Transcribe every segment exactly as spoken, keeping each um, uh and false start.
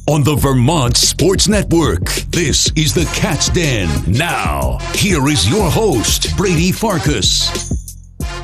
on the Vermont Sports Network. This is the Cat's Den. Now, here is your host, Brady Farkas.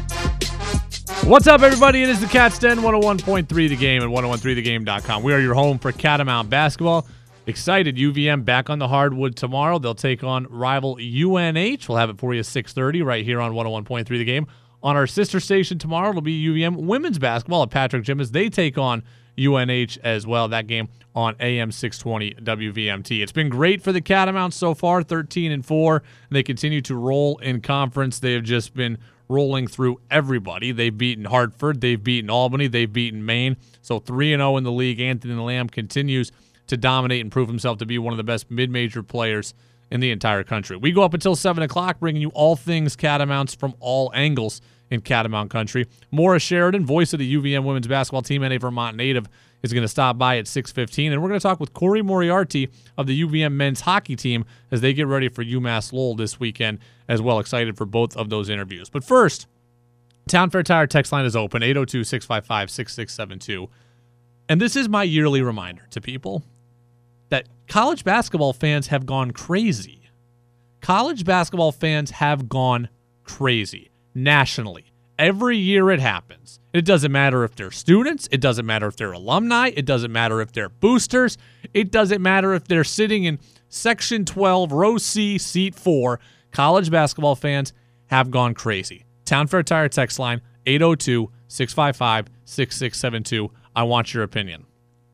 What's up, everybody? It is the Cat's Den, one oh one point three The Game and one oh one three the game dot com. We are your home for Catamount basketball. Excited, U V M back on the hardwood tomorrow. They'll take on rival U N H. We'll have it for you at six thirty right here on one oh one point three The Game. On our sister station tomorrow, it'll be U V M women's basketball at Patrick Gym as they take on U N H as well. That game on A M six twenty W V M T. It's been great for the Catamounts so far, thirteen and four. They continue to roll in conference. They have just been rolling through everybody. They've beaten Hartford. They've beaten Albany. They've beaten Maine. So three and oh in the league. Anthony Lamb continues to dominate and prove himself to be one of the best mid-major players in the entire country. We go up until seven o'clock, bringing you all things Catamounts from all angles in Catamount country. Morris Sheridan, voice of the U V M women's basketball team and a Vermont native, is going to stop by at six fifteen. And we're going to talk with Corey Moriarty of the U V M men's hockey team as they get ready for UMass Lowell this weekend as well. Excited for both of those interviews. But first, Town Fair Tire text line is open, eight oh two, six five five, six six seven two. And this is my yearly reminder to people that college basketball fans have gone crazy. College basketball fans have gone crazy nationally. Every year it happens. It doesn't matter if they're students. It doesn't matter if they're alumni. It doesn't matter if they're boosters. It doesn't matter if they're sitting in Section twelve, Row C, Seat four. College basketball fans have gone crazy. Town Fair Tire text line, eight oh two, six five five, six six seven two. I want your opinion.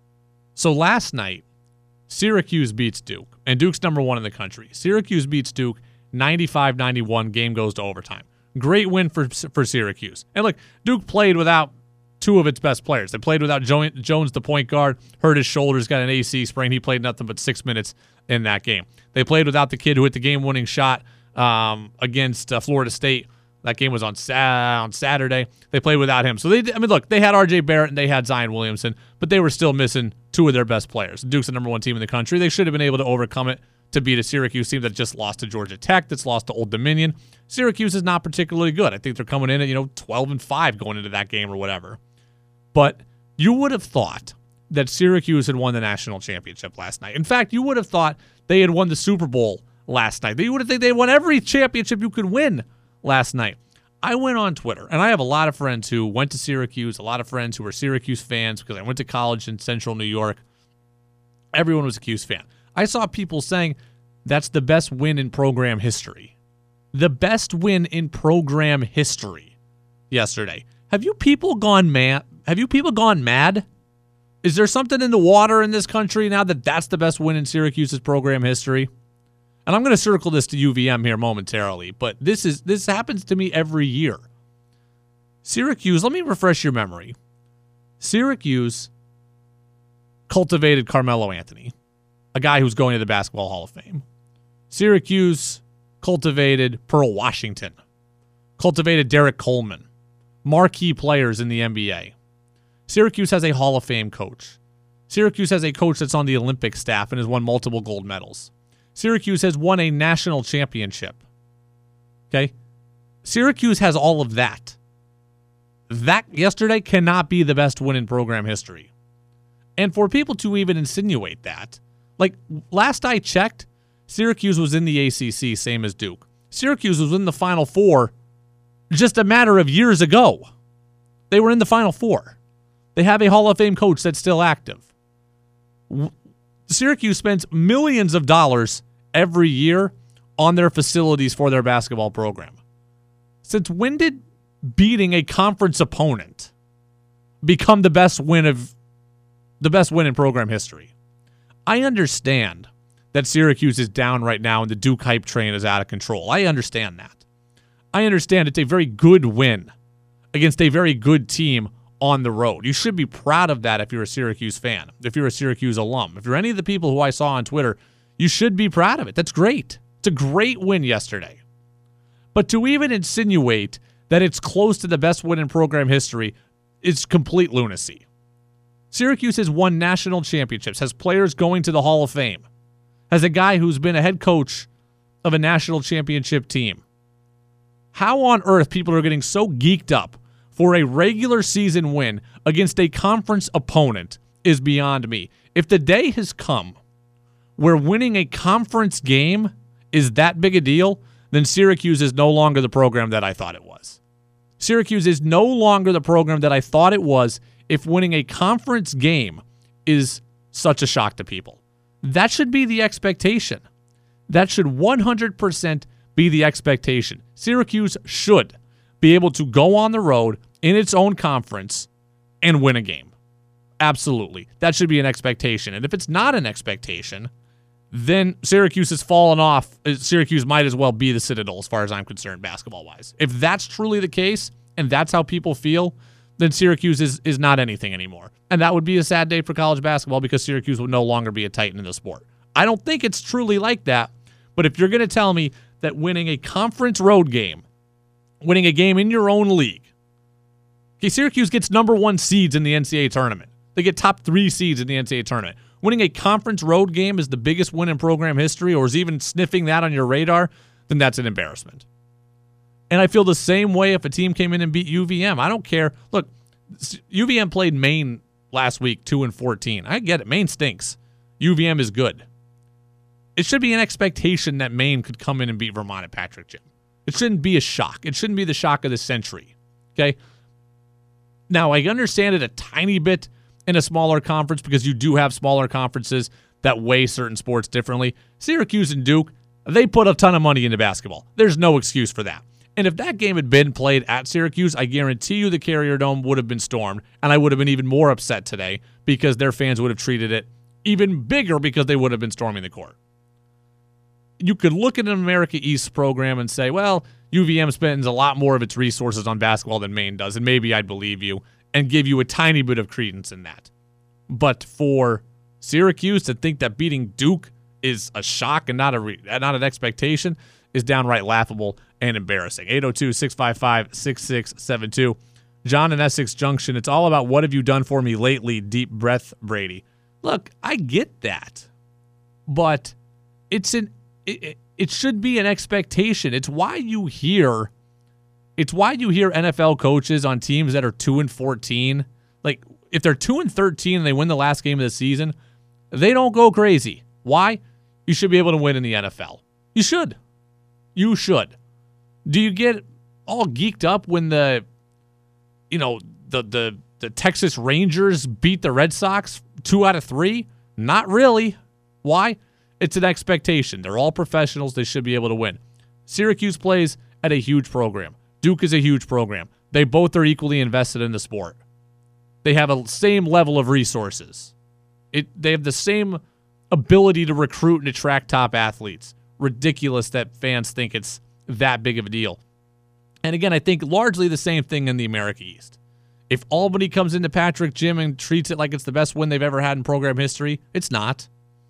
So last night, Syracuse beats Duke, and Duke's number one in the country. Syracuse beats Duke ninety-five ninety-one. Game goes to overtime. Great win for for Syracuse. And look, Duke played without two of its best players. They played without jo- Jones, the point guard, hurt his shoulders, got an A C sprain. He played nothing but six minutes in that game. They played without the kid who hit the game-winning shot um, against uh, Florida State. That game was on sa- on Saturday. They played without him. So, they, I mean, look, they had R J Barrett and they had Zion Williamson, but they were still missing two of their best players. Duke's the number one team in the country. They should have been able to overcome it to beat a Syracuse team that just lost to Georgia Tech, that's lost to Old Dominion. Syracuse is not particularly good. I think they're coming in at, you know, twelve and five going into that game or whatever. But you would have thought that Syracuse had won the national championship last night. In fact, you would have thought they had won the Super Bowl last night. You would have think they won every championship you could win last night. I went on Twitter, and I have a lot of friends who went to Syracuse, a lot of friends who were Syracuse fans because I went to college in central New York. Everyone was a Cuse fan. I saw people saying that's the best win in program history. The best win in program history yesterday. Have you people gone mad? Have you people gone mad? Is there something in the water in this country now that that's the best win in Syracuse's program history? And I'm going to circle this to U V M here momentarily, but this is this happens to me every year. Syracuse, let me refresh your memory. Syracuse cultivated Carmelo Anthony, a guy who's going to the Basketball Hall of Fame. Syracuse cultivated Pearl Washington, cultivated Derek Coleman, marquee players in the N B A. Syracuse has a Hall of Fame coach. Syracuse has a coach that's on the Olympic staff and has won multiple gold medals. Syracuse has won a national championship. Okay? Syracuse has all of that. That yesterday cannot be the best win in program history. And for people to even insinuate that, like last I checked, Syracuse was in the A C C, same as Duke. Syracuse was in the Final Four just a matter of years ago. They were in the Final Four. They have a Hall of Fame coach that's still active. Syracuse spends millions of dollars every year on their facilities for their basketball program. Since when did beating a conference opponent become the best win of the best win in program history? I understand that Syracuse is down right now and the Duke hype train is out of control. I understand that. I understand it's a very good win against a very good team on the road. You should be proud of that if you're a Syracuse fan, if you're a Syracuse alum. If you're any of the people who I saw on Twitter, you should be proud of it. That's great. It's a great win yesterday. But to even insinuate that it's close to the best win in program history is complete lunacy. Syracuse has won national championships, has players going to the Hall of Fame, has a guy who's been a head coach of a national championship team. How on earth people are getting so geeked up for a regular season win against a conference opponent is beyond me. If the day has come where winning a conference game is that big a deal, then Syracuse is no longer the program that I thought it was. Syracuse is no longer the program that I thought it was if winning a conference game is such a shock to people. That should be the expectation. That should one hundred percent be the expectation. Syracuse should be able to go on the road in its own conference and win a game. Absolutely. That should be an expectation. And if it's not an expectation, then Syracuse has fallen off. Syracuse might as well be the Citadel as far as I'm concerned, basketball-wise. If that's truly the case, and that's how people feel, then Syracuse is, is not anything anymore. And that would be a sad day for college basketball because Syracuse would no longer be a titan in the sport. I don't think it's truly like that, but if you're going to tell me that winning a conference road game, winning a game in your own league, okay, Syracuse gets number one seeds in the N C double A tournament. They get top three seeds in the N C double A tournament. Winning a conference road game is the biggest win in program history, or is even sniffing that on your radar, then that's an embarrassment. And I feel the same way if a team came in and beat U V M. I don't care. Look, U V M played Maine last week, two and fourteen. I get it. Maine stinks. U V M is good. It should be an expectation that Maine could come in and beat Vermont at Patrick Gym. It shouldn't be a shock. It shouldn't be the shock of the century. Okay? Now, I understand it a tiny bit in a smaller conference because you do have smaller conferences that weigh certain sports differently. Syracuse and Duke, they put a ton of money into basketball. There's no excuse for that. And if that game had been played at Syracuse, I guarantee you the Carrier Dome would have been stormed, and I would have been even more upset today because their fans would have treated it even bigger because they would have been storming the court. You could look at an America East program and say, well, U V M spends a lot more of its resources on basketball than Maine does, and maybe I'd believe you and give you a tiny bit of credence in that. But for Syracuse to think that beating Duke is a shock and not a re- not an expectation is downright laughable and embarrassing. eight oh two, six five five, six six seven two. John in Essex Junction, it's all about what have you done for me lately, deep breath, Brady. Look, I get that, but it's an it, it should be an expectation. It's why you hear it's why you hear N F L coaches on teams that are two and fourteen. Like if they're two and thirteen and they win the last game of the season, they don't go crazy. Why? You should be able to win in the N F L. You should. You should. Do you get all geeked up when the, you know, the the the Texas Rangers beat the Red Sox two out of three? Not really. Why? It's an expectation. They're all professionals. They should be able to win. Syracuse plays at a huge program. Duke is a huge program. They both are equally invested in the sport. They have a same level of resources. It they have the same ability to recruit and attract top athletes. Ridiculous that fans think it's that big of a deal. And again, I think largely the same thing in the America East. If Albany comes into Patrick Gym and treats it like it's the best win they've ever had in program history, it's not.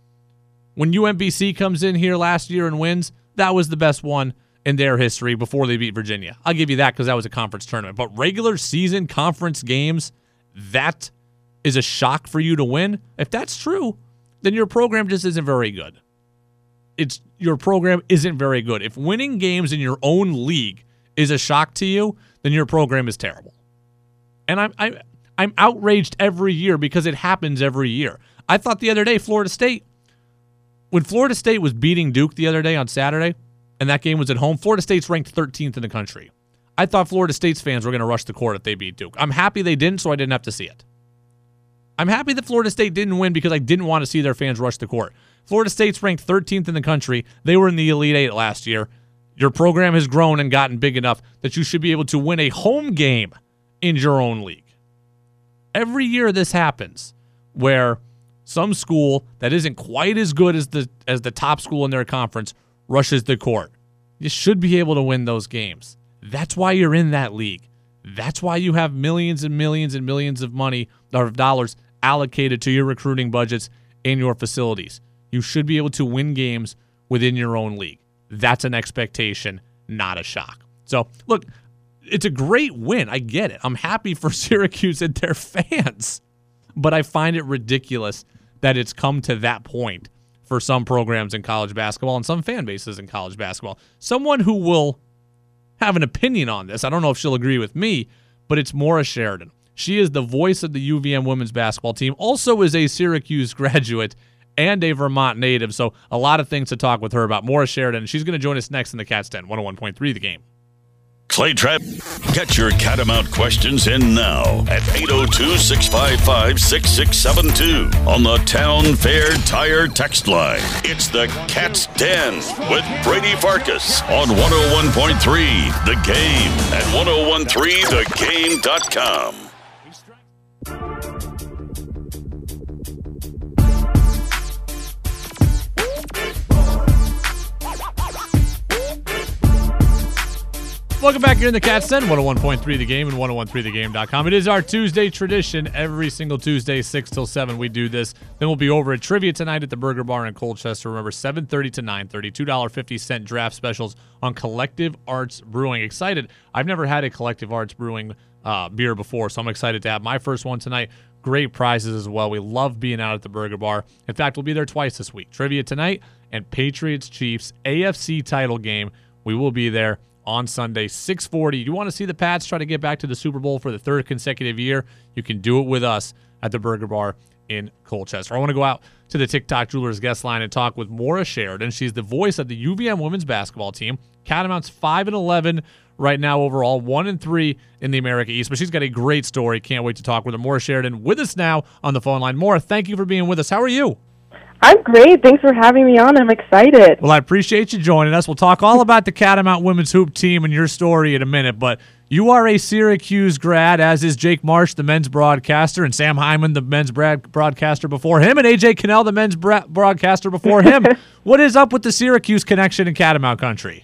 When U M B C comes in here last year and wins, that was the best one in their history before they beat Virginia. I'll give you that because that was a conference tournament. But regular season conference games, that is a shock for you to win. If that's true, then your program just isn't very good. It's your program isn't very good. If winning games in your own league is a shock to you, then your program is terrible. And I'm I'm I'm outraged every year because it happens every year. I thought the other day Florida State, when Florida State was beating Duke the other day on Saturday, and that game was at home, Florida State's ranked thirteenth in the country. I thought Florida State's fans were going to rush the court if they beat Duke. I'm happy they didn't, so I didn't have to see it. I'm happy that Florida State didn't win because I didn't want to see their fans rush the court. Florida State's ranked thirteenth in the country. They were in the Elite Eight last year. Your program has grown and gotten big enough that you should be able to win a home game in your own league. Every year this happens where some school that isn't quite as good as the as the top school in their conference rushes the court. You should be able to win those games. That's why you're in that league. That's why you have millions and millions and millions of money or of dollars allocated to your recruiting budgets in your facilities. You should be able to win games within your own league. That's an expectation, not a shock. So, look, it's a great win. I get it. I'm happy for Syracuse and their fans. But I find it ridiculous that it's come to that point for some programs in college basketball and some fan bases in college basketball. Someone who will have an opinion on this, I don't know if she'll agree with me, but it's Maura Sheridan. She is the voice of the U V M women's basketball team, also is a Syracuse graduate and a Vermont native, so a lot of things to talk with her about. Maura Sheridan, she's going to join us next in the Cats Den, one oh one point three The Game. Clay Trap, get your Catamount questions in now at eight oh two, six five five, six six seven two on the Town Fair Tire text line. It's the Cats Den with Brady Farkas on one oh one point three The Game and ten thirteen the game dot com. Welcome back here in the Cats Den, one oh one point three The Game and ten thirteen the game dot com. It is our Tuesday tradition. Every single Tuesday, six till seven, we do this. Then we'll be over at Trivia tonight at the Burger Bar in Colchester. Remember, seven thirty to nine thirty, two dollars and fifty cents draft specials on Collective Arts Brewing. Excited. I've never had a Collective Arts Brewing uh, beer before, so I'm excited to have my first one tonight. Great prizes as well. We love being out at the Burger Bar. In fact, we'll be there twice this week. Trivia tonight and Patriots-Chiefs A F C title game. We will be there on Sunday, six forty. You want to see the Pats try to get back to the Super Bowl for the third consecutive year? You can do it with us at the Burger Bar in Colchester. I want to go out to the TikTok Jewelers guest line and talk with Maura Sheridan. She's the voice of the U V M women's basketball team. Catamounts five and eleven right now overall, one and three in the America East. But she's got a great story. Can't wait to talk with her. Maura Sheridan with us now on the phone line. Maura, thank you for being with us. How are you? I'm great. Thanks for having me on. I'm excited. Well, I appreciate you joining us. We'll talk all about the Catamount women's hoop team and your story in a minute, but you are a Syracuse grad, as is Jake Marsh, the men's broadcaster, and Sam Hyman, the men's broadcaster before him, and A J Cannell, the men's broadcaster before him. What is up with the Syracuse connection in Catamount country?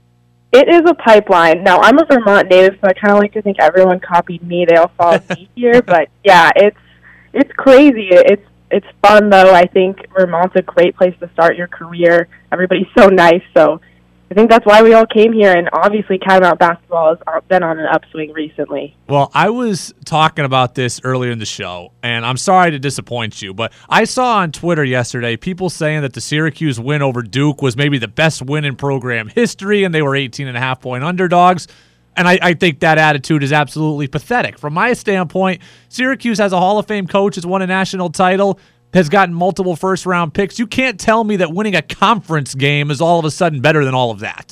It is a pipeline. Now, I'm a Vermont native, so I kind of like to think everyone copied me. They all followed me here, but yeah, it's it's crazy. It's It's fun, though. I think Vermont's a great place to start your career. Everybody's so nice, so I think that's why we all came here, and obviously Catamount basketball has been on an upswing recently. Well, I was talking about this earlier in the show, and I'm sorry to disappoint you, but I saw on Twitter yesterday people saying that the Syracuse win over Duke was maybe the best win in program history, and they were eighteen and a half point underdogs. And I, I think that attitude is absolutely pathetic. From my standpoint, Syracuse has a Hall of Fame coach, has won a national title, has gotten multiple first-round picks. You can't tell me that winning a conference game is all of a sudden better than all of that.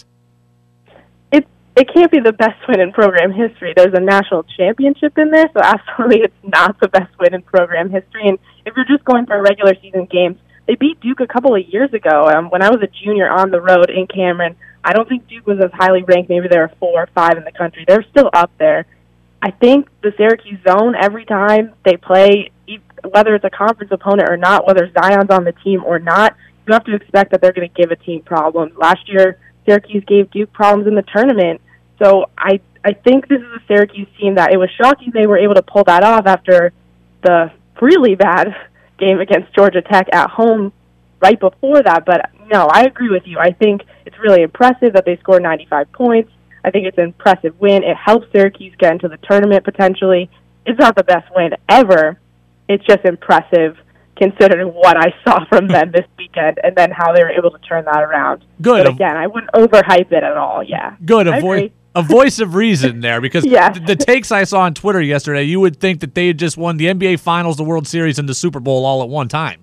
It it can't be the best win in program history. There's a national championship in there, so absolutely it's not the best win in program history. And if you're just going for regular season games, they beat Duke a couple of years ago um, when I was a junior on the road in Cameron. I don't think Duke was as highly ranked. Maybe they were four or five in the country. They're still up there. I think the Syracuse zone, every time they play, whether it's a conference opponent or not, whether Zion's on the team or not, you have to expect that they're going to give a team problems. Last year, Syracuse gave Duke problems in the tournament. So I, I think this is a Syracuse team that it was shocking they were able to pull that off after the really bad game against Georgia Tech at home right before that. But no, I agree with you. I think it's really impressive that they scored ninety-five points. I think it's an impressive win. It helps Syracuse get into the tournament potentially. It's not the best win ever. It's just impressive considering what I saw from them this weekend and then how they were able to turn that around. Good. But again, I wouldn't overhype it at all. Yeah. Good. A, vo- a voice of reason there, because yes. th- the takes I saw on Twitter yesterday, you would think that they had just won the N B A Finals, the World Series, and the Super Bowl all at one time.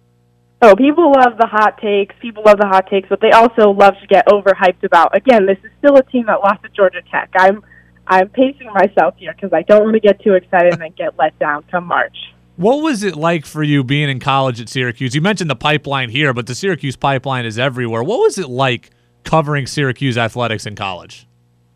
Oh, people love the hot takes. People love the hot takes, but they also love to get overhyped about. Again, this is still a team that lost to Georgia Tech. I'm I'm pacing myself here because I don't want to get too excited and then get let down come March. What was it like for you being in college at Syracuse? You mentioned the pipeline here, but the Syracuse pipeline is everywhere. What was it like covering Syracuse athletics in college?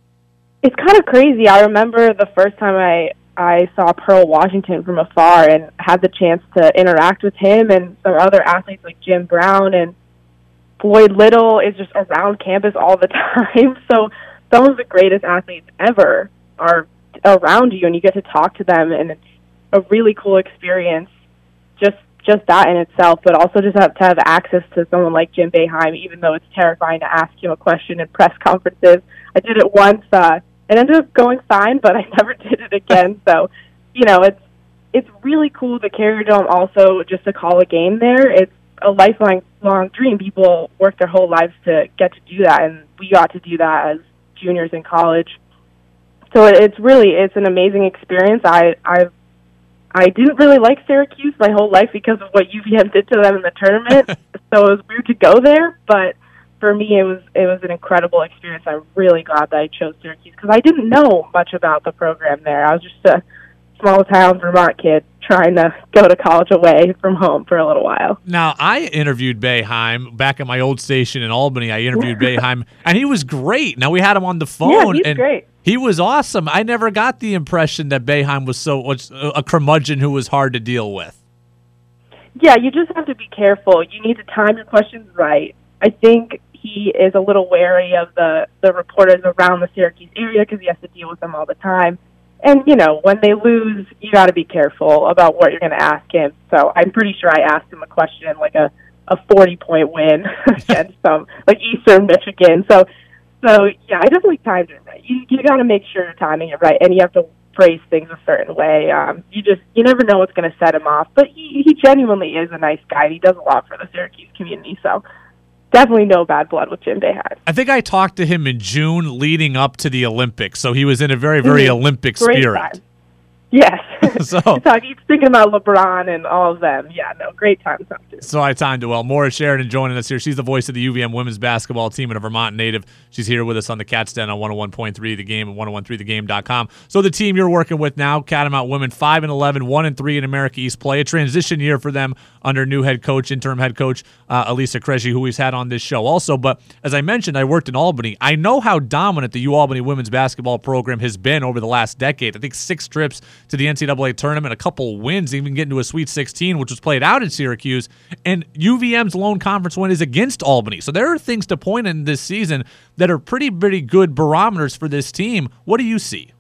It's kind of crazy. I remember the first time I I saw Pearl Washington from afar and had the chance to interact with him and some other athletes like Jim Brown, and Floyd Little is just around campus all the time. So some of the greatest athletes ever are around you, and you get to talk to them, and it's a really cool experience, just just that in itself, but also just have to have access to someone like Jim Boeheim, even though it's terrifying to ask him a question in press conferences. I did it once. Uh, it ended up going fine, but I never did it again. So, you know, it's it's really cool. The Carrier Dome also, just to call a game there, it's a lifelong long dream. People work their whole lives to get to do that, and we got to do that as juniors in college. so it's really it's an amazing experience. I I I didn't really like Syracuse my whole life because of what U V M did to them in the tournament. So it was weird to go there, but for me it was it was an incredible experience. I'm really glad that I chose Syracuse because I didn't know much about the program there. I was just a small town Vermont kid trying to go to college away from home for a little while. Now, I interviewed Boeheim back at my old station in Albany. I interviewed Boeheim, and he was great. Now, we had him on the phone. Yeah, he's and great. He was awesome. I never got the impression that Boeheim was so was a curmudgeon who was hard to deal with. Yeah, you just have to be careful. You need to time your questions right. I think he is a little wary of the, the reporters around the Syracuse area because he has to deal with them all the time. And, you know, when they lose, you got to be careful about what you're going to ask him. So I'm pretty sure I asked him a question like a, a forty-point win against some, like Eastern Michigan. So, so yeah, I definitely timed it right. You, you got to make sure you're timing it right, and you have to phrase things a certain way. Um, you just, you never know what's going to set him off. But he, he genuinely is a nice guy. He does a lot for the Syracuse community, so definitely no bad blood with Jim Boeheim. I think I talked to him in June leading up to the Olympics, so he was in a very, very mm-hmm. Olympic Great spirit. Time. Yes. So he's thinking about LeBron and all of them. Yeah, no, great time. So I timed it well. Maura Sheridan joining us here. She's the voice of the U V M women's basketball team and a Vermont native. She's here with us on the Cats Den on one oh one point three The Game and one oh one three the game dot com. So the team you're working with now, Catamount women, five and eleven, one and three in America East play. A transition year for them under new head coach, interim head coach uh, Elisa Krejci, who we've had on this show also. But as I mentioned, I worked in Albany. I know how dominant the U Albany women's basketball program has been over the last decade. I think six trips to the N C double A tournament, a couple wins, even getting to a Sweet sixteen, which was played out in Syracuse. And U V M's lone conference win is against Albany. So there are things to point in this season that are pretty, pretty good barometers for this team. What do you see?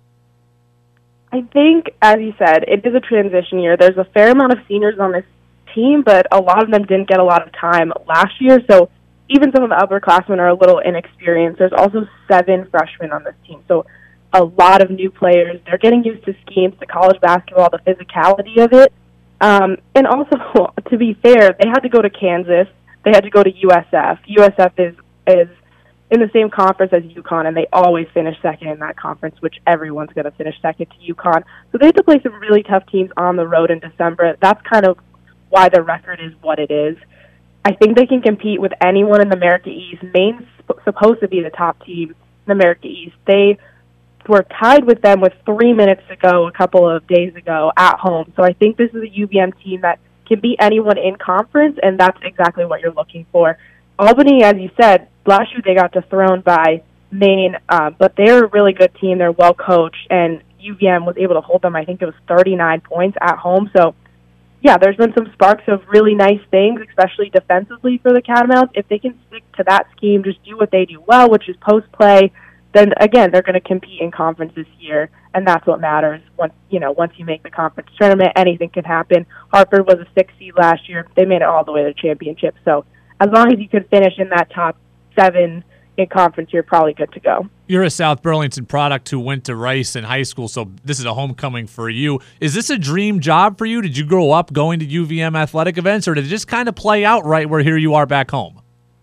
I think, as you said, it is a transition year. There's a fair amount of seniors on this team, but a lot of them didn't get a lot of time last year. So even some of the upperclassmen are a little inexperienced. There's also seven freshmen on this team. So a lot of new players. They're getting used to schemes, to college basketball, the physicality of it. Um, and also, to be fair, they had to go to Kansas. They had to go to U S F. U S F is is in the same conference as UConn, and they always finish second in that conference, which everyone's going to finish second to UConn. So they had to play some really tough teams on the road in December. That's kind of why their record is what it is. I think they can compete with anyone in the America East. Maine's supposed to be the top team in the America East. They were tied with them with three minutes to go a couple of days ago at home. So I think this is a U V M team that can beat anyone in conference, and that's exactly what you're looking for. Albany, as you said, last year they got dethroned by Maine, uh, but they're a really good team. They're well coached, and U V M was able to hold them, I think it was thirty-nine points at home. So, yeah, there's been some sparks of really nice things, especially defensively for the Catamounts. If they can stick to that scheme, just do what they do well, which is post-play, then, again, they're going to compete in conference this year, and that's what matters. Once you know, once you make the conference tournament, anything can happen. Hartford was a six seed last year. They made it all the way to the championship. So as long as you can finish in that top seven in conference, you're probably good to go. You're a South Burlington product who went to Rice in high school, so this is a homecoming for you. Is this a dream job for you? Did you grow up going to U V M athletic events, or did it just kind of play out right where here you are back home?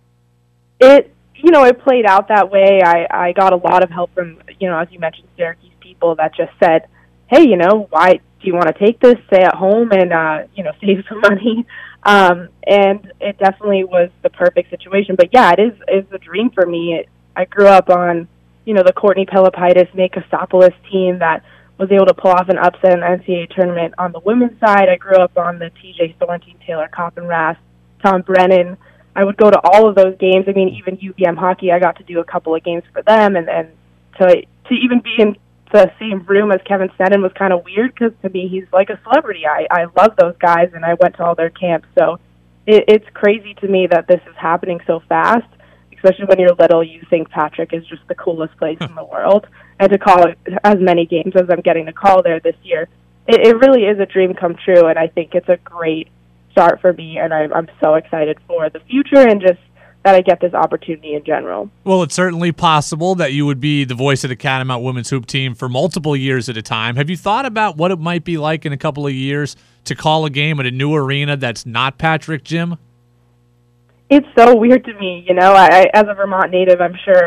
It, you know, it played out that way. I, I got a lot of help from, you know, as you mentioned, Syracuse people that just said, hey, you know, why do you want to take this, stay at home, and, uh, you know, save some money? Um, and it definitely was the perfect situation. But, yeah, it is is a dream for me. It, I grew up on, you know, the Courtney Pelopaitis, Nate Kostopoulos team that was able to pull off an upset in the N C double A tournament on the women's side. I grew up on the T J Thornton, Taylor Coppenrath, Tom Brennan. I would go to all of those games. I mean, even U V M hockey, I got to do a couple of games for them. And, and to, to even be in the same room as Kevin Sneddon was kind of weird because to me he's like a celebrity. I, I love those guys, and I went to all their camps. So it, it's crazy to me that this is happening so fast, especially when you're little. You think Patrick is just the coolest place in the world. And to call it as many games as I'm getting to call there this year, it, it really is a dream come true, and I think it's a great start for me, and I'm, I'm so excited for the future and just that I get this opportunity in general. Well, it's certainly possible that you would be the voice of the Catamount women's hoop team for multiple years at a time. Have you thought about what it might be like in a couple of years to call a game at a new arena that's not Patrick Gym? It's so weird to me, you know. I, I as a Vermont native, I'm sure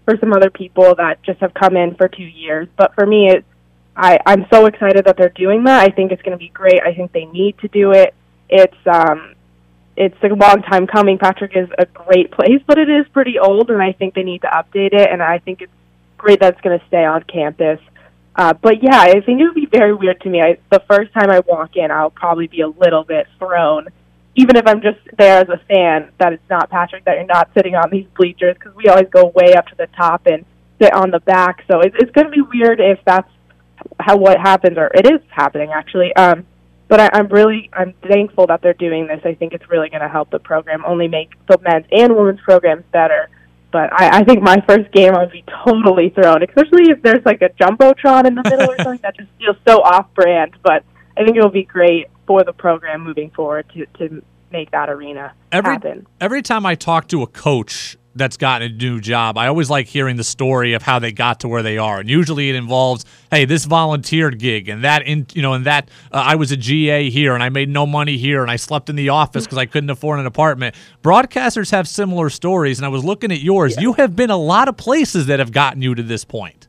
for some other people that just have come in for two years. But for me, it's, I, I'm so excited that they're doing that. I think it's going to be great. I think they need to do it. It's um, it's a long time coming. Patrick is a great place, but it is pretty old, and I think they need to update it, and I think it's great that it's going to stay on campus. Uh, but, yeah, I think it would be very weird to me. I, the first time I walk in, I'll probably be a little bit thrown, even if I'm just there as a fan, that it's not Patrick, that you're not sitting on these bleachers, because we always go way up to the top and sit on the back. So it's, it's going to be weird if that's how what happens, or it is happening, actually. Um, but I, I'm really I'm thankful that they're doing this. I think it's really going to help the program, only make the men's and women's programs better. But I, I think my first game I would be totally thrown, especially if there's like a Jumbotron in the middle or something that just feels so off-brand. But I think it will be great for the program moving forward to, to make that arena every, happen. Every time I talk to a coach that's gotten a new job, I always like hearing the story of how they got to where they are. And usually it involves, hey, this volunteered gig and that, in, you know, and that uh, I was a G A here and I made no money here and I slept in the office because I couldn't afford an apartment. Broadcasters have similar stories, and I was looking at yours. Yeah. You have been a lot of places that have gotten you to this point.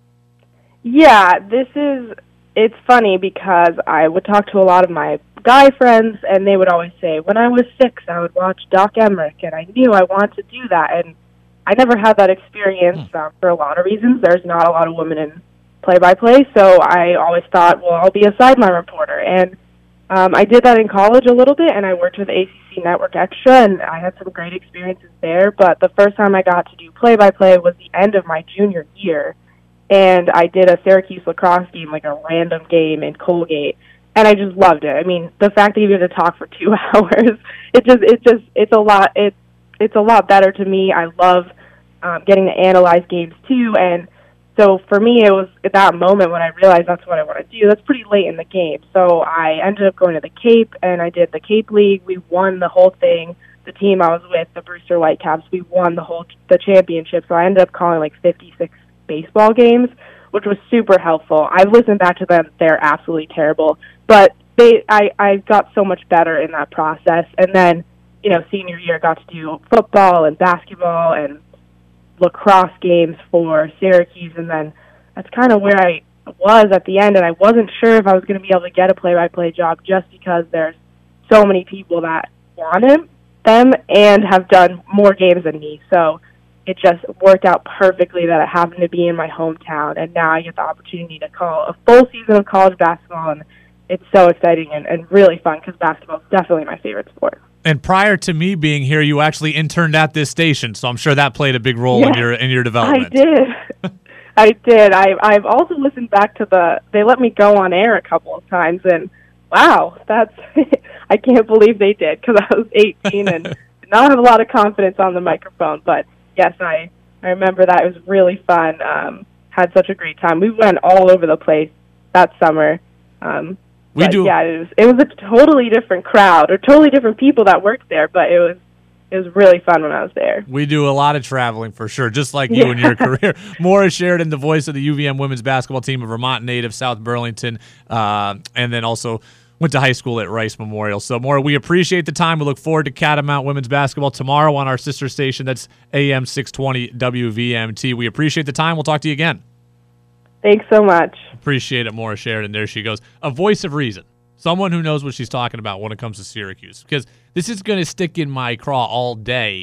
Yeah, this is, it's funny because I would talk to a lot of my guy friends, and they would always say, when I was six, I would watch Doc Emmerich, and I knew I wanted to do that. And I never had that experience um, for a lot of reasons. There's not a lot of women in play-by-play, so I always thought, well, I'll be a sideline reporter. And um, I did that in college a little bit, and I worked with A C C Network Extra, and I had some great experiences there. But the first time I got to do play-by-play was the end of my junior year, and I did a Syracuse lacrosse game, like a random game in Colgate. And I just loved it. I mean, the fact that you get to talk for two hours, it just, it just, it's a lot, it's, it's a lot better to me. I love um, getting to analyze games too. And so for me, it was at that moment when I realized that's what I want to do. That's pretty late in the game. So I ended up going to the Cape, and I did the Cape League. We won the whole thing. The team I was with, the Brewster Whitecaps, we won the whole, the championship. So I ended up calling like fifty-six baseball games, which was super helpful. I've listened back to them. They're absolutely terrible. But they, I, I got so much better in that process. And then, you know, senior year, got to do football and basketball and lacrosse games for Syracuse. And then that's kind of where I was at the end. And I wasn't sure if I was going to be able to get a play-by-play job just because there's so many people that wanted them and have done more games than me. So it just worked out perfectly that it happened to be in my hometown. And now I get the opportunity to call a full season of college basketball, and it's so exciting and, and really fun because basketball is definitely my favorite sport. And prior to me being here, you actually interned at this station, so I'm sure that played a big role yeah, in your in your development. I did. I did. I, I've also listened back to the, they let me go on air a couple of times, and wow, that's, I can't believe they did because I was eighteen and did not have a lot of confidence on the microphone. But yes, I, I remember that. It was really fun. Um, had such a great time. We went all over the place that summer. Um, We but do. Yeah, it was it was a totally different crowd or totally different people that worked there, but it was it was really fun when I was there. We do a lot of traveling for sure, just like you yeah. in your career. Maura Sheridan, the voice of the U V M women's basketball team, a Vermont native, South Burlington, uh, and then also went to high school at Rice Memorial. So, Maura, we appreciate the time. We look forward to Catamount women's basketball tomorrow on our sister station. That's A M six twenty W V M T. We appreciate the time. We'll talk to you again. Thanks so much. Appreciate it, Maura Sheridan. There she goes. A voice of reason. Someone who knows what she's talking about when it comes to Syracuse. Because this is going to stick in my craw all day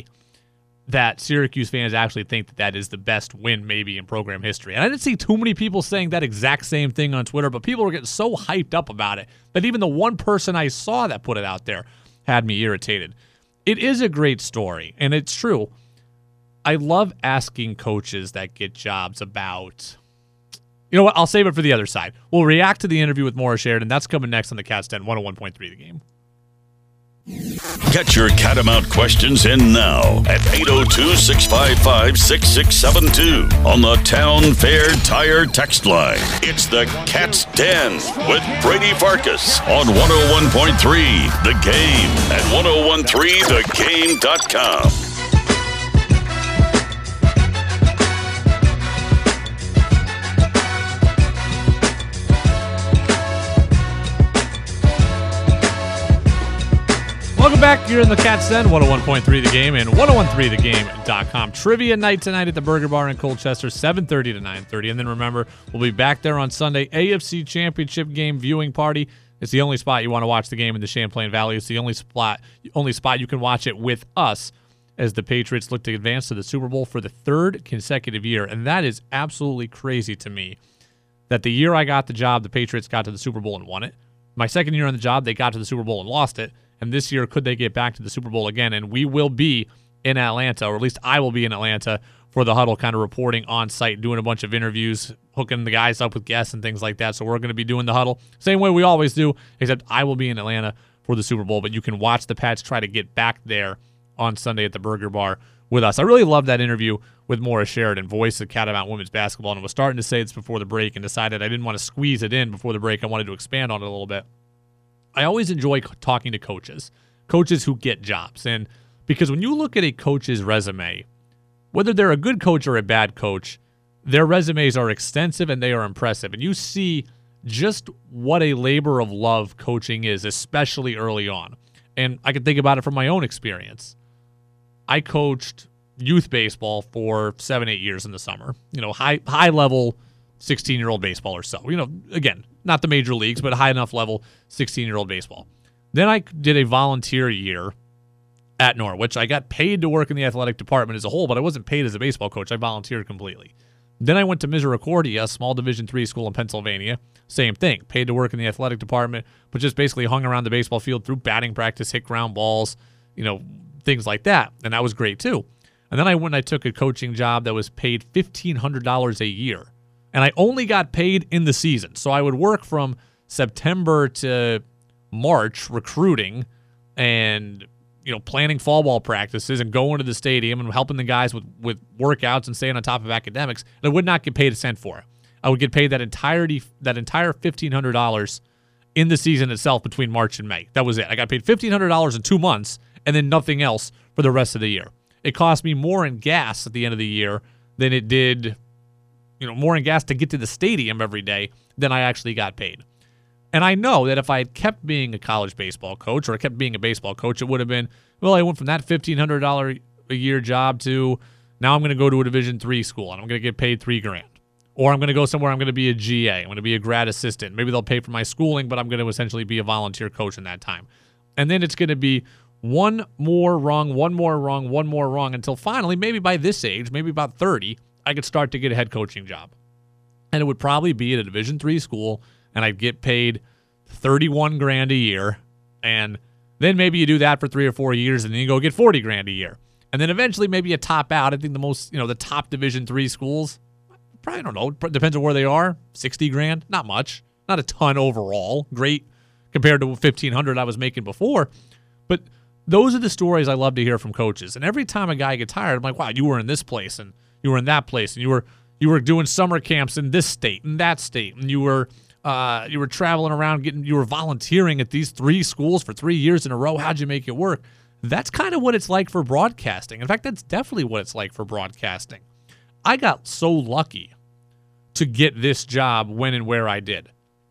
that Syracuse fans actually think that that is the best win maybe in program history. And I didn't see too many people saying that exact same thing on Twitter, but people were getting so hyped up about it that even the one person I saw that put it out there had me irritated. It is a great story, and it's true. I love asking coaches that get jobs about... You know what? I'll save it for the other side. We'll react to the interview with Maura Sheridan. That's coming next on the Cats Den one oh one point three The Game. Get your Catamount questions in now at eight oh two, six five five, six six seven two on the Town Fair Tire text line. It's the Cats Den with Brady Farkas on one oh one point three The Game at ten thirteen the game dot com. Welcome back. You're in the Cats Den, one oh one point three The Game and one oh one three the game dot com. Trivia night tonight at the Burger Bar in Colchester, seven thirty to nine thirty. And then remember, we'll be back there on Sunday. A F C Championship game viewing party. It's the only spot you want to watch the game in the Champlain Valley. It's the only spot, only spot you can watch it with us as the Patriots look to advance to the Super Bowl for the third consecutive year. And that is absolutely crazy to me that the year I got the job, the Patriots got to the Super Bowl and won it. My second year on the job, they got to the Super Bowl and lost it. And this year, could they get back to the Super Bowl again? And we will be in Atlanta, or at least I will be in Atlanta for the huddle, kind of reporting on site, doing a bunch of interviews, hooking the guys up with guests and things like that. So we're going to be doing the huddle same way we always do, except I will be in Atlanta for the Super Bowl. But you can watch the Pats try to get back there on Sunday at the Burger Bar with us. I really loved that interview with Morris Sheridan, voice of Catamount women's basketball, and I was starting to say this before the break and decided I didn't want to squeeze it in before the break. I wanted to expand on it a little bit. I always enjoy talking to coaches, coaches who get jobs. And because when you look at a coach's resume, whether they're a good coach or a bad coach, their resumes are extensive and they are impressive. And you see just what a labor of love coaching is, especially early on. And I can think about it from my own experience. I coached youth baseball for seven, eight years in the summer. You know, high high level sixteen-year-old baseball or so. You know, again, not the major leagues, but high enough level sixteen-year-old baseball. Then I did a volunteer year at Norwich. I got paid to work in the athletic department as a whole, but I wasn't paid as a baseball coach. I volunteered completely. Then I went to Misericordia, a small Division three school in Pennsylvania. Same thing, paid to work in the athletic department, but just basically hung around the baseball field through batting practice, hit ground balls, you know, things like that. And that was great too. And then I went and I took a coaching job that was paid fifteen hundred dollars a year. And I only got paid in the season. So I would work from September to March recruiting and, you know, planning fall ball practices and going to the stadium and helping the guys with, with workouts and staying on top of academics. And I would not get paid a cent for it. I would get paid that entirety, that entire fifteen hundred dollars in the season itself between March and May. That was it. I got paid fifteen hundred dollars in two months and then nothing else for the rest of the year. It cost me more in gas at the end of the year than it did, you know, more in gas to get to the stadium every day than I actually got paid. And I know that if I had kept being a college baseball coach or I kept being a baseball coach, it would have been, well, I went from that fifteen hundred dollars a year job to now I'm going to go to a Division three school and I'm going to get paid three grand. Or I'm going to go somewhere, I'm going to be a G A. I'm going to be a grad assistant. Maybe they'll pay for my schooling, but I'm going to essentially be a volunteer coach in that time. And then it's going to be one more wrong, one more wrong, one more wrong until finally, maybe by this age, maybe about thirty, I could start to get a head coaching job. And it would probably be at a Division three school, and I'd get paid thirty-one grand a year. And then maybe you do that for three or four years, and then you go get forty grand a year. And then eventually maybe you top out. I think the most, you know, the top Division three schools, probably, I don't know, depends on where they are, sixty grand, not much, not a ton overall. Great compared to fifteen hundred I was making before. But those are the stories I love to hear from coaches. And every time a guy gets hired, I'm like, wow, you were in this place and you were in that place and you were you were doing summer camps in this state and that state and you were uh, you were traveling around getting you were volunteering at these three schools for three years in a row. How'd you make it work? That's kind of what it's like for broadcasting. In fact, that's definitely what it's like for broadcasting. I got so lucky to get this job when and where I did.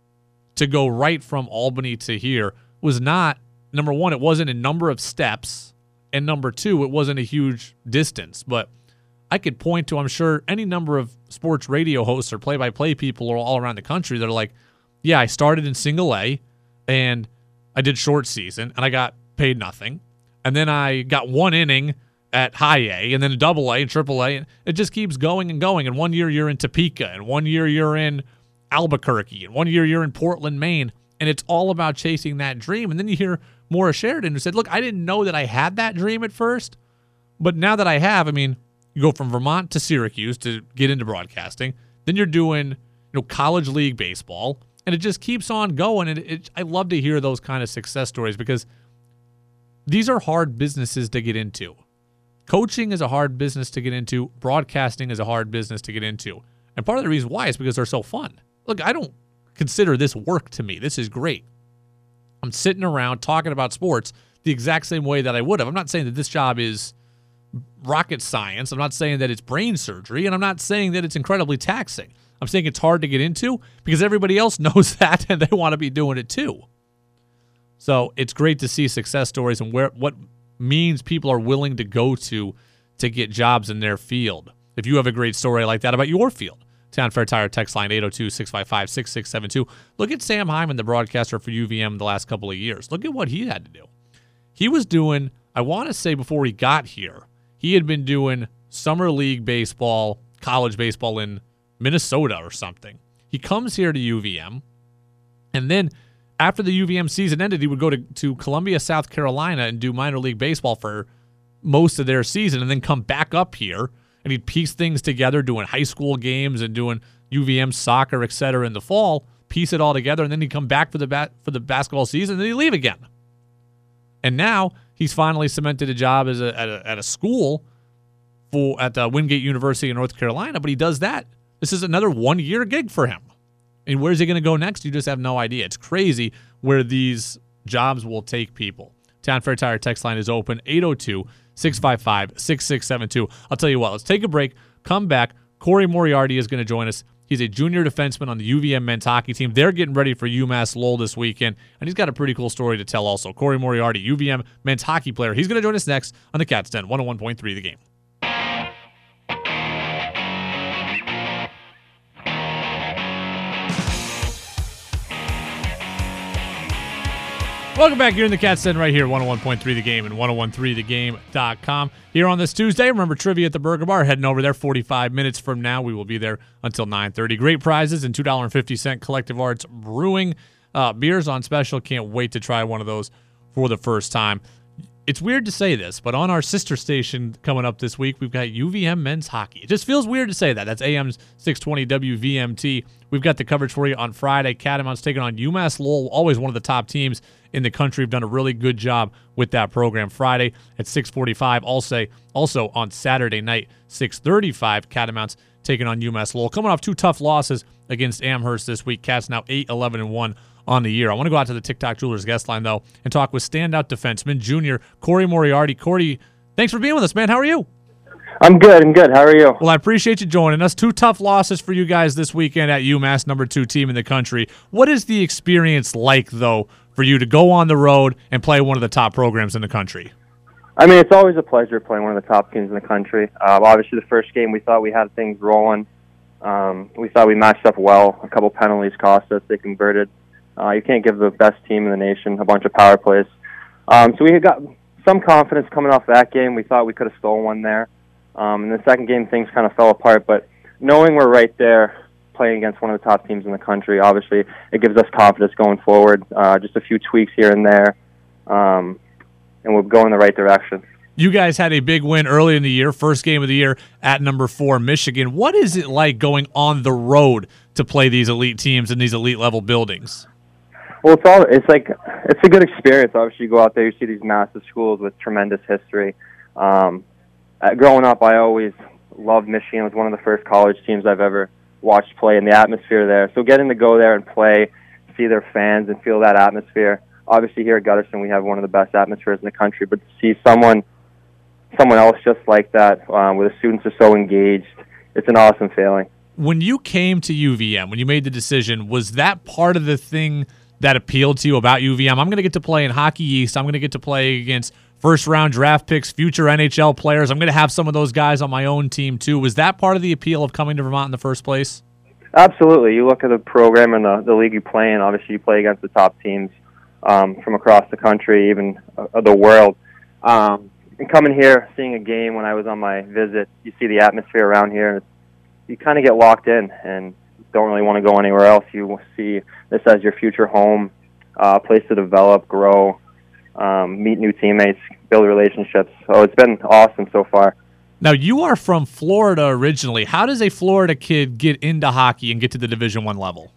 To go right from Albany to here was not, number one, it wasn't a number of steps, and number two, it wasn't a huge distance. But I could point to, I'm sure, any number of sports radio hosts or play-by-play people all around the country that are like, yeah, I started in single A, and I did short season, and I got paid nothing. And then I got one inning at high A, and then a double A and triple A. And it just keeps going and going. And one year you're in Topeka, and one year you're in Albuquerque, and one year you're in Portland, Maine. And it's all about chasing that dream. And then you hear Morris Sheridan who said, look, I didn't know that I had that dream at first, but now that I have, I mean, you go from Vermont to Syracuse to get into broadcasting. Then you're doing, you know, college league baseball, and it just keeps on going. And it, it, I love to hear those kind of success stories because these are hard businesses to get into. Coaching is a hard business to get into. Broadcasting is a hard business to get into. And part of the reason why is because they're so fun. Look, I don't consider this work to me. This is great. I'm sitting around talking about sports the exact same way that I would have. I'm not saying that this job is rocket science. I'm not saying that it's brain surgery, and I'm not saying that it's incredibly taxing. I'm saying it's hard to get into because everybody else knows that and they want to be doing it too. So it's great to see success stories and where what means people are willing to go to to get jobs in their field. If you have a great story like that about your field, Town Fair Tire text line eight oh two, six five five, six six seven two. Look at Sam Hyman, the broadcaster for U V M the last couple of years. Look at what he had to do. He was doing, I want to say before he got here, he had been doing summer league baseball, college baseball in Minnesota or something. He comes here to U V M, and then after the U V M season ended, he would go to, to Columbia, South Carolina and do minor league baseball for most of their season and then come back up here, and he'd piece things together doing high school games and doing U V M soccer, et cetera in the fall, piece it all together, and then he'd come back for the bat, for the basketball season, and then he'd leave again. And now he's finally cemented a job as a, at, a, at a school for at the Wingate University in North Carolina, but he does that. This is another one-year gig for him. And where's he going to go next? You just have no idea. It's crazy where these jobs will take people. Town Fair Tire text line is open, eight oh two, six five five, six six seven two. I'll tell you what, let's take a break, come back. Corey Moriarty is going to join us. He's a junior defenseman on the U V M men's hockey team. They're getting ready for UMass Lowell this weekend, and he's got a pretty cool story to tell also. Corey Moriarty, U V M men's hockey player. He's going to join us next on the Cats Den, one oh one point three The Game. Welcome back here in the Cats Den right here, one oh one point three The Game and ten thirteen the game dot com. Here on this Tuesday, remember Trivia at the Burger Bar. Heading over there forty-five minutes from now. We will be there until nine thirty. Great prizes and two dollars and fifty cents Collective Arts Brewing uh, beers on special. Can't wait to try one of those for the first time. It's weird to say this, but on our sister station coming up this week, we've got U V M men's hockey. It just feels weird to say that. That's A M six twenty W V M T. We've got the coverage for you on Friday. Catamounts taking on UMass Lowell, always one of the top teams in the country. We've done a really good job with that program. Friday at six forty-five. Also, also on Saturday night, six thirty-five, Catamounts taking on UMass Lowell. Coming off two tough losses against Amherst this week. Cats now eight eleven and one on the year. I want to go out to the TikTok Jewelers guest line, though, and talk with standout defenseman, junior Corey Moriarty. Corey, thanks for being with us, man. How are you? I'm good. I'm good. How are you? Well, I appreciate you joining us. Two tough losses for you guys this weekend at UMass, number two team in the country. What is the experience like, though, for you to go on the road and play one of the top programs in the country? I mean, it's always a pleasure playing one of the top teams in the country. Uh, obviously, the first game, we thought we had things rolling. Um, we thought we matched up well. A couple penalties cost us. They converted. Uh, you can't give the best team in the nation a bunch of power plays. Um, so we had got some confidence coming off that game. We thought we could have stolen one there. Um, in the second game, things kind of fell apart. But knowing we're right there playing against one of the top teams in the country, obviously it gives us confidence going forward. Uh, just a few tweaks here and there, um, and we'll go in the right direction. You guys had a big win early in the year, first game of the year at number four, Michigan. What is it like going on the road to play these elite teams in these elite level buildings? Well, it's all it's like it's a good experience. Obviously, you go out there, you see these massive schools with tremendous history. Um, uh, growing up, I always loved Michigan. It was one of the first college teams I've ever watched play, and the atmosphere there. So getting to go there and play, see their fans, and feel that atmosphere. Obviously, here at Gutterson, we have one of the best atmospheres in the country. But to see someone, someone else just like that, uh, where the students are so engaged, it's an awesome feeling. When you came to U V M, when you made the decision, was that part of the thing that appealed to you about U V M? I'm going to get to play in Hockey East. I'm going to get to play against first-round draft picks, future N H L players. I'm going to have some of those guys on my own team, too. Was that part of the appeal of coming to Vermont in the first place? Absolutely. You look at the program and the, the league you play in, obviously you play against the top teams um, from across the country, even uh, the world. Um, and coming here, seeing a game when I was on my visit, you see the atmosphere around here, and it's, you kind of get locked in and don't really want to go anywhere else. You see this as your future home, uh, place to develop, grow, um, meet new teammates, build relationships. So it's been awesome so far. Now, you are from Florida originally. How does a Florida kid get into hockey and get to the Division One level?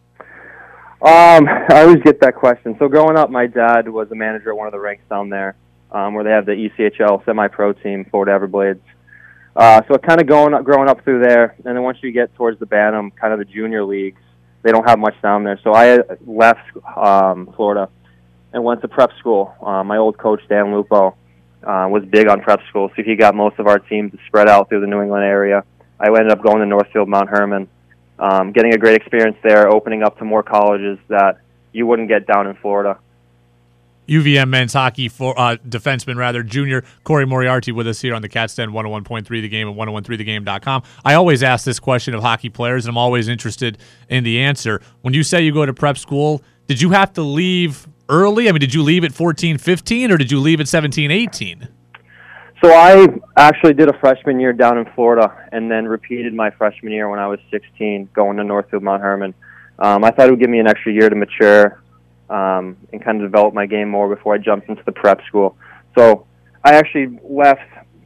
Um, I always get that question. So growing up, my dad was a manager at one of the rinks down there um, where they have the E C H L semi-pro team, Florida Everblades. Uh, so kind of going up, growing up through there, and then once you get towards the Bantam, kind of the junior leagues, they don't have much down there. So I left um, Florida and went to prep school. Uh, my old coach, Dan Lupo, uh, was big on prep school, so he got most of our teams spread out through the New England area. I ended up going to Northfield, Mount Herman, um, getting a great experience there, opening up to more colleges that you wouldn't get down in Florida. U V M men's hockey for uh, defenseman, rather, junior Corey Moriarty with us here on the Cats Den one oh one point three The Game and one oh one three the game dot com. I always ask this question of hockey players, and I'm always interested in the answer. When you say you go to prep school, did you have to leave early? I mean, did you leave at fourteen, fifteen, or did you leave at seventeen, eighteen? So I actually did a freshman year down in Florida and then repeated my freshman year when I was sixteen, going to Northfield Mount Herman. Um, I thought it would give me an extra year to mature um, and kind of develop my game more before I jumped into the prep school. So I actually left.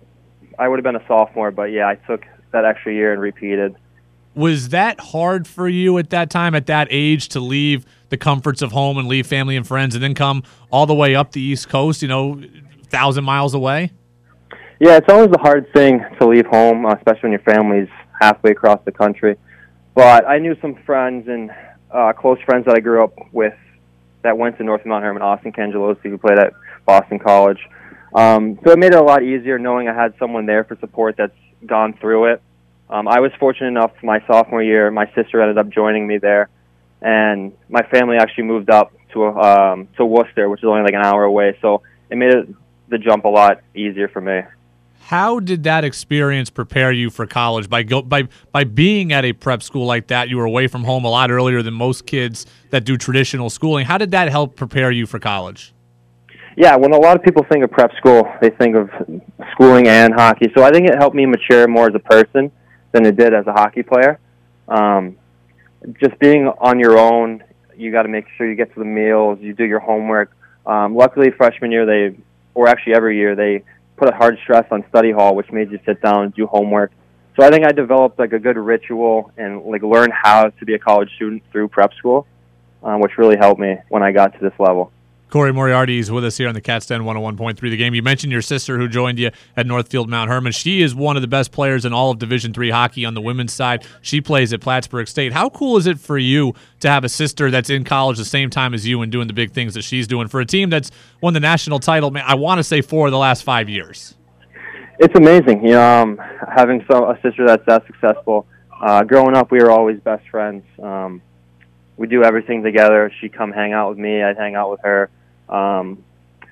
I would have been a sophomore, but yeah, I took that extra year and repeated. Was that hard for you at that time, at that age, to leave the comforts of home and leave family and friends and then come all the way up the East Coast, you know, a thousand miles away? Yeah, it's always a hard thing to leave home, especially when your family's halfway across the country. But I knew some friends and uh, close friends that I grew up with that went to North Mount Herman, Austin Cangelosi, who played at Boston College. Um, so it made it a lot easier knowing I had someone there for support that's gone through it. Um, I was fortunate enough my sophomore year, my sister ended up joining me there, and my family actually moved up to um, to Worcester, which is only like an hour away. So it made it, the jump a lot easier for me. How did that experience prepare you for college? By go, by by being at a prep school like that, you were away from home a lot earlier than most kids that do traditional schooling. How did that help prepare you for college? Yeah, when a lot of people think of prep school, they think of schooling and hockey. So I think it helped me mature more as a person than it did as a hockey player. Um, just being on your own, you got to make sure you get to the meals, you do your homework. Um, luckily, freshman year, they, or actually every year, they put a hard stress on study hall, which made you sit down and do homework. So I think I developed like a good ritual and like learned how to be a college student through prep school, um, which really helped me when I got to this level. Corey Moriarty is with us here on the Cats Den one oh one point three The Game. You mentioned your sister who joined you at Northfield Mount Herman. She is one of the best players in all of Division three hockey on the women's side. She plays at Plattsburgh State. How cool is it for you to have a sister that's in college the same time as you and doing the big things that she's doing for a team that's won the national title, man, I want to say four of the last five years? It's amazing, you know, um, having so, a sister that's that successful. Uh, growing up, we were always best friends. Um, we do everything together. She'd come hang out with me. I'd hang out with her. Um,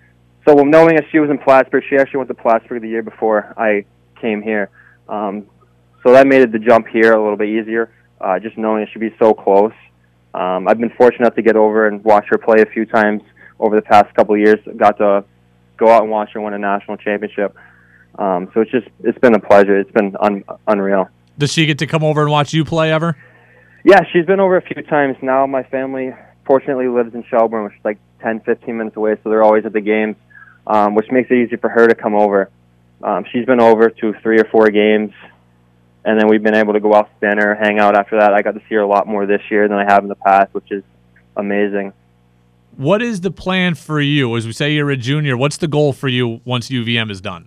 so knowing that she was in Plattsburgh, she actually went to Plattsburgh the year before I came here. Um, so that made it the jump here a little bit easier, uh, just knowing it should be so close. Um, I've been fortunate enough to get over and watch her play a few times over the past couple of years. Got to go out and watch her win a national championship. Um, so it's just, it's been a pleasure. It's been un- unreal. Does she get to come over and watch you play ever? Yeah, she's been over a few times now. My family fortunately lives in Shelburne, which is like ten, fifteen minutes away, so they're always at the games, um, which makes it easy for her to come over. Um, she's been over to three or four games, and then we've been able to go out to dinner, hang out after that. I got to see her a lot more this year than I have in the past, which is amazing. What is the plan for you? As we say you're a junior, what's the goal for you once U V M is done?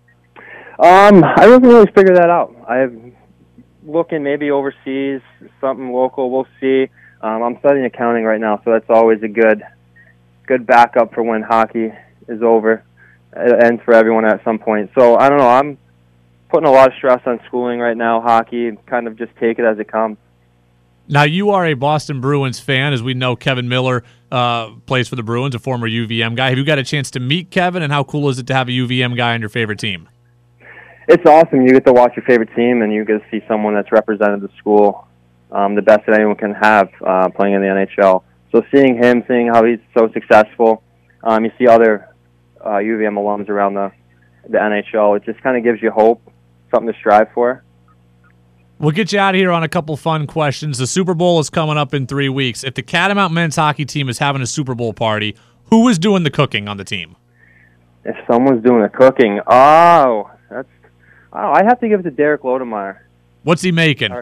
Um, I haven't really figured that out. I'm looking maybe overseas, something local. We'll see. Um, I'm studying accounting right now, so that's always a good good backup for when hockey is over. It ends for everyone at some point. So I don't know. I'm putting a lot of stress on schooling right now, hockey, kind of just take it as it comes. Now, you are a Boston Bruins fan. As we know, Kevin Miller uh, plays for the Bruins, a former U V M guy. Have you got a chance to meet Kevin, and how cool is it to have a U V M guy on your favorite team? It's awesome. You get to watch your favorite team, and you get to see someone that's represented the school um, the best that anyone can have uh, playing in the N H L. So seeing him, seeing how he's so successful, um, you see other uh, U V M alums around the, the N H L. It just kind of gives you hope, something to strive for. We'll get you out of here on a couple fun questions. The Super Bowl is coming up in three weeks. If the Catamount men's hockey team is having a Super Bowl party, who is doing the cooking on the team? If someone's doing the cooking, oh, that's oh, I have to give it to Derek Lodemeyer. What's he making?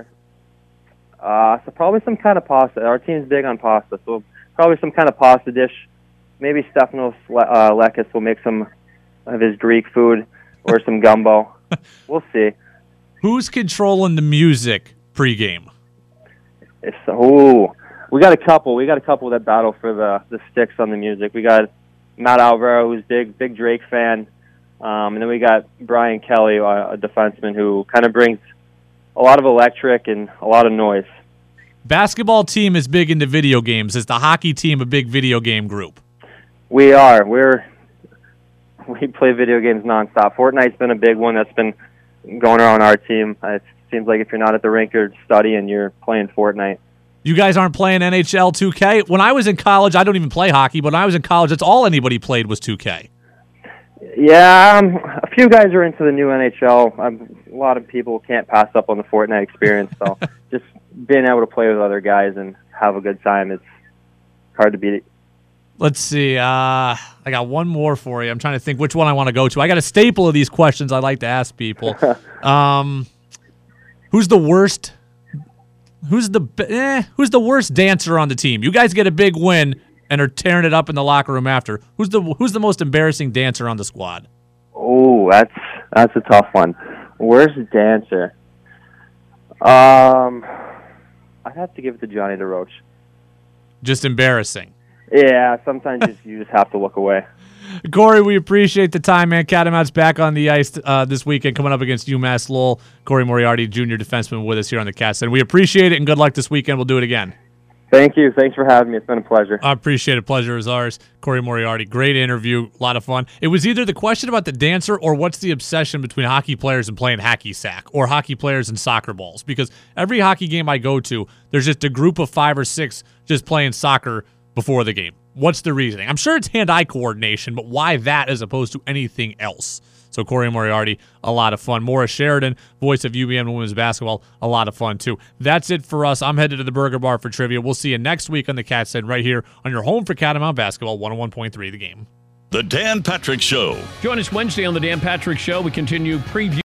Uh, so probably some kind of pasta. Our team's big on pasta, so probably some kind of pasta dish. Maybe Stefanos uh, Lekis will make some of his Greek food or some gumbo. We'll see. Who's controlling the music pregame? It's oh, we got a couple. We got a couple that battle for the the sticks on the music. We got Matt Alvaro, who's big big Drake fan, um, and then we got Brian Kelly, a defenseman who kind of brings a lot of electric and a lot of noise. Basketball team is big into video games. Is the hockey team a big video game group? We are. We're we play video games nonstop. Fortnite's been a big one that's been going around our team. It seems like if you're not at the rink or studying, you're playing Fortnite. You guys aren't playing N H L two K? When I was in college, I don't even play hockey, but when I was in college, that's all anybody played was two K. Yeah, um, a few guys are into the new N H L. Um, a lot of people can't pass up on the Fortnite experience, so just being able to play with other guys and have a good time, it's hard to beat it. Let's see. Uh, I got one more for you. I'm trying to think which one I want to go to. I got a staple of these questions I like to ask people. um, who's the worst? Who's the eh, Who's the worst dancer on the team? You guys get a big win and are tearing it up in the locker room after. Who's the Who's the most embarrassing dancer on the squad? Oh, that's that's a tough one. Worst dancer? Um, I'd have to give it to Johnny DeRoche. Just embarrassing. Yeah, sometimes you, just, you just have to look away. Corey, we appreciate the time, man. Catamounts back on the ice uh, this weekend, coming up against UMass Lowell. Corey Moriarty, junior defenseman, with us here on the Cats. And we appreciate it, and good luck this weekend. We'll do it again. Thank you. Thanks for having me. It's been a pleasure. I appreciate it. Pleasure is ours. Corey Moriarty, great interview, a lot of fun. It was either the question about the dancer or what's the obsession between hockey players and playing hacky sack, or hockey players and soccer balls. Because every hockey game I go to, there's just a group of five or six just playing soccer before the game. What's the reasoning? I'm sure it's hand-eye coordination, but why that as opposed to anything else? So Corey Moriarty, a lot of fun. Morris Sheridan, voice of U V M women's basketball, a lot of fun too. That's it for us. I'm headed to the Burger Bar for trivia. We'll see you next week on the Cats Den right here on your home for Catamount Basketball, one oh one point three The Game. The Dan Patrick Show. Join us Wednesday on the Dan Patrick Show. We continue preview.